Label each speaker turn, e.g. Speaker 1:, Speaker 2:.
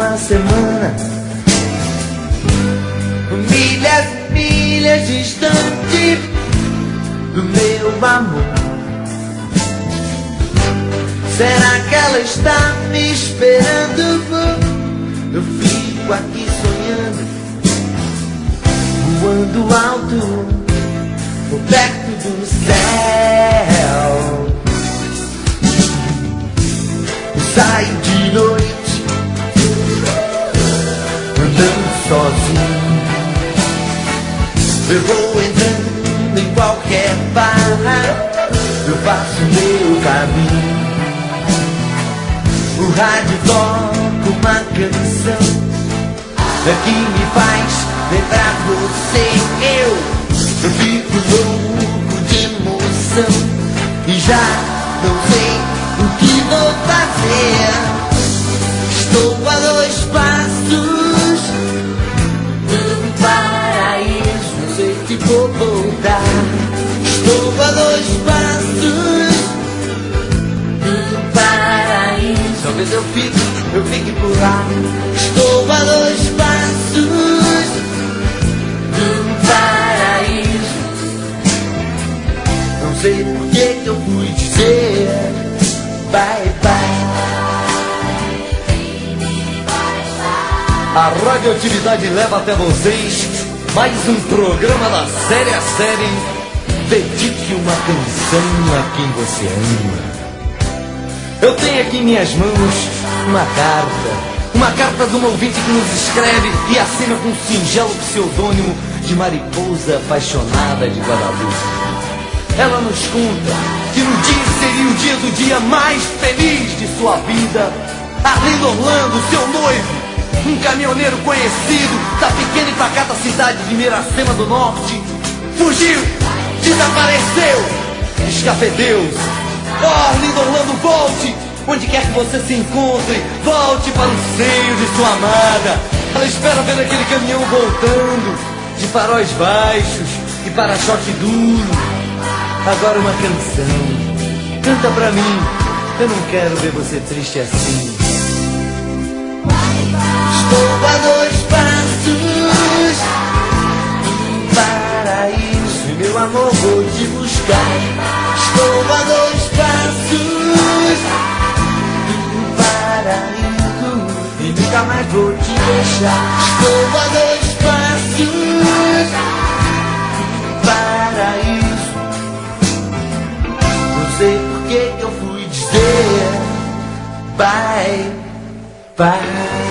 Speaker 1: uma semana. Milhas e milhas distante do meu amor. Será que ela está me esperando? Eu fico aqui sonhando, voando alto, por perto do céu. Eu saio de noite, andando sozinho. Eu vou entrando em qualquer barra, eu faço meu caminho. O rádio toca uma canção que me faz lembrar você. Eu fico louco de emoção e já não sei o que vou fazer. Estou a 2 passos do paraíso, não sei se vou voltar. Estou a 2 passos do paraíso, talvez eu fique por lá. Estou a 2 passos do paraíso. Não sei por que eu fui dizer bye bye.
Speaker 2: A radioatividade leva até vocês mais um programa da série a série. Dedique uma canção a quem você ama. Eu tenho aqui em minhas mãos uma carta de uma ouvinte que nos escreve e assina com um singelo pseudônimo de Mariposa Apaixonada de Guadalupe. Ela nos conta que no dia seria o dia do dia mais feliz de sua vida. Arlindo Orlando, seu noivo, um caminhoneiro conhecido da pequena e pacata cidade de Miracema do Norte, fugiu, desapareceu, escafedeu-se. Oh, Arlindo Orlando, volte! Onde quer que você se encontre, volte para o seio de sua amada. Ela espera ver aquele caminhão voltando, de faróis baixos e para-choque duro. Agora uma canção, canta pra mim, eu não quero ver você triste assim.
Speaker 1: Estou a 2 passos do paraíso e meu amor vou te buscar. Estou a 2 passos do paraíso e nunca mais vou te deixar. Estou a 2 passos do paraíso. Não sei por que eu fui dizer bye bye.